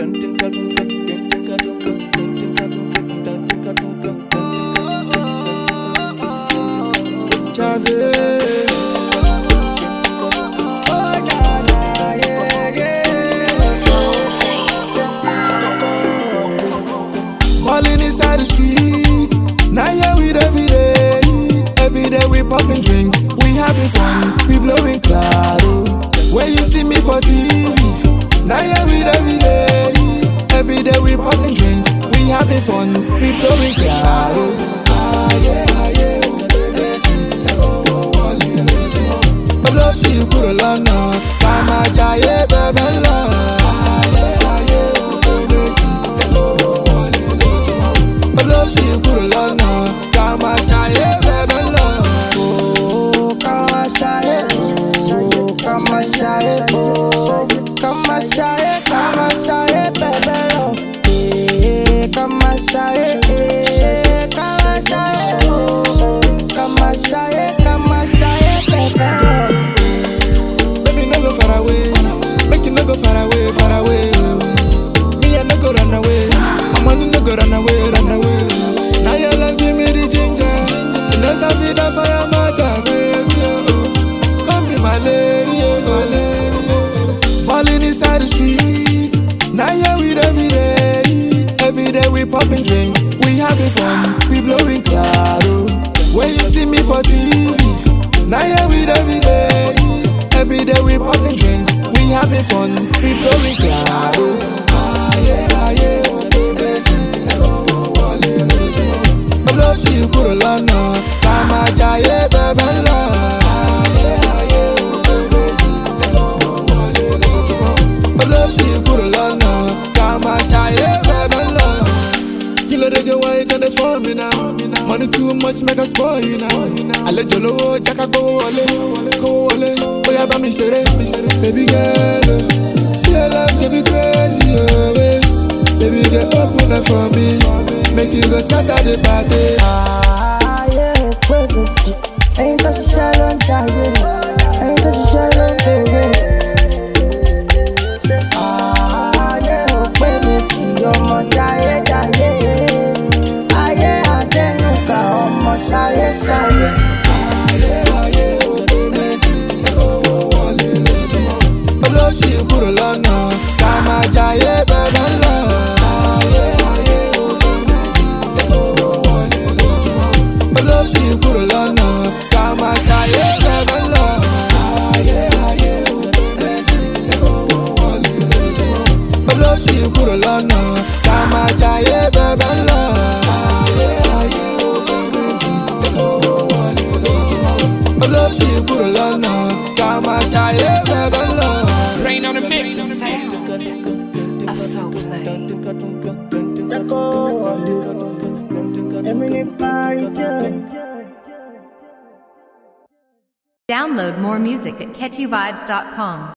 Falling inside the streets, now yeah we every day we popping drinks, we having fun, we blowing claro. When you see me for TV, now yeah we every day we popping drinks, we having fun, we blowing claro. She put a lot now, come on, jaye, baby, love. She put a lot now, come on, jaye, baby, love. Oh, come on, jaye, oh, come on, jaye, oh, come on, jaye, baby, love. Come on, jaye, oh, come on, jaye, baby, love. Far away, make you no go far away, far away. Me I no go run away, I'm wanting to go run away, run away. Now your love give me the ginger, and as I feel the fire matter, baby, come be my lady, my lady. Falling inside the streets, now yeah we every day we popping drinks, we having fun, we blowing claro. When you see me for TV, now yeah we every day we popping drinks, we having fun, we blowing claro. She put a lot now, come on, jaye, baby, love. She put a lot now, come on, jaye, baby, love. You let her get why you can't afford me now. Money too much, make us spoil you now. I let you know, Jack, go wale. Oh yeah, but me share, baby girl. See your love get me crazy, oh baby girl, open up for me, make you go scatter the party. Yeah, baby, ain't that a silent day? Ain't that a silent day? Yeah, baby, you're my jaye. Aye, I didn't come, my saye. She put a lot now, come on, jaye, baby, love. She put a lot now, come on, jaye, baby, love. She put a lot now, come on, jaye, baby, love. She put a lot now, come on, jaye, baby, love. Rain on the mix. I'm so plain. Download more music at catchyvibes.com.